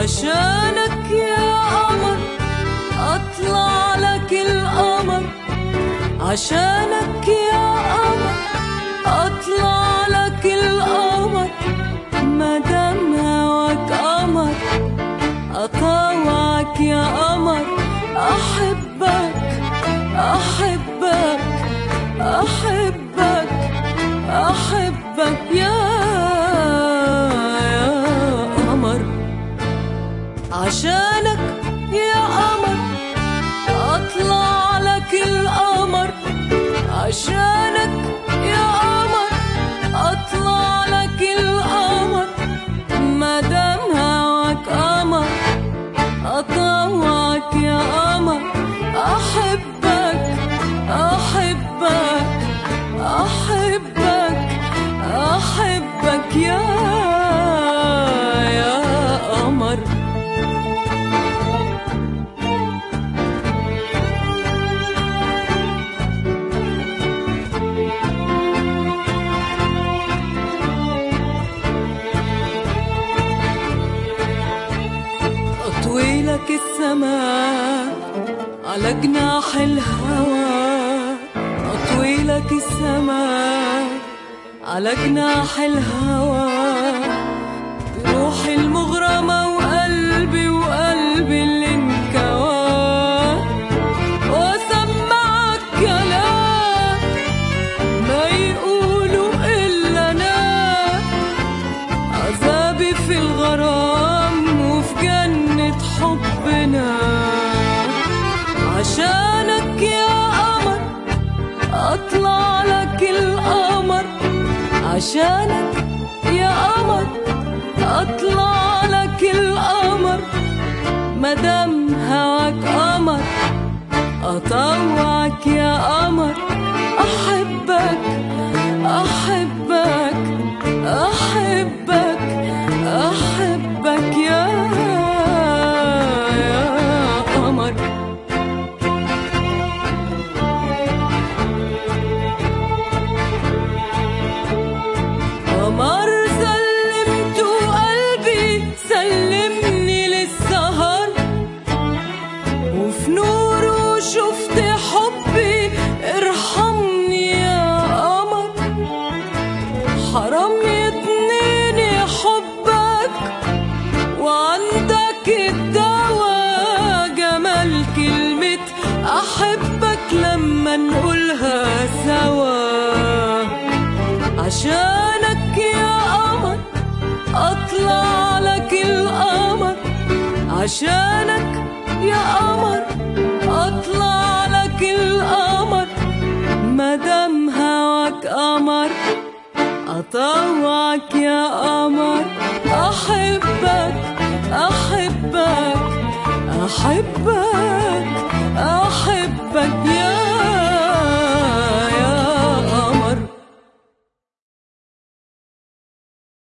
عشانك يا قمر أطلع لك القمر، عشانك يا قمر أطلع لك القمر، مادام هواك قمر أطوعك يا قمر، أحبك أحبك أحبك أحبك يا قمر. عشانك يا قمر أطلع لك القمر، عشانك يا قمر أطلع لك القمر، مادام هواك قمر أطوعك يا قمر، أحبك أحبك أحبك أحبك يا قمر. أطويلك السماء على جناح الهوى، أطويلك السماء على جناح الهوى، بروحي المغرمة وقلبي اللي انكوى، وأسمعك كلام ما يقولوا إلا أنا، عذابي في الغرام وفي جنة حبنا. عشانك يا قمر أطلع لك القمر، عشانك يا قمر أطلع لك القمر، مادام هواك قمر أطوعك يا قمر، أحبك أحبك أحبك أحبك يا قمر. قمر سلمت قلبي سلمني للسهر، وفي نوره شفت حبي ارحمني يا قمر، حرام يضنيني حبك وعندك الدواء، جمال كلمة أحبك لما نقولها سوا. عشانك يا قمر أطلع لك القمر، عشانك يا قمر أطلع لك القمر، مادام هواك قمر أطوعك يا قمر، أحبك أحبك أحبك أحبك يا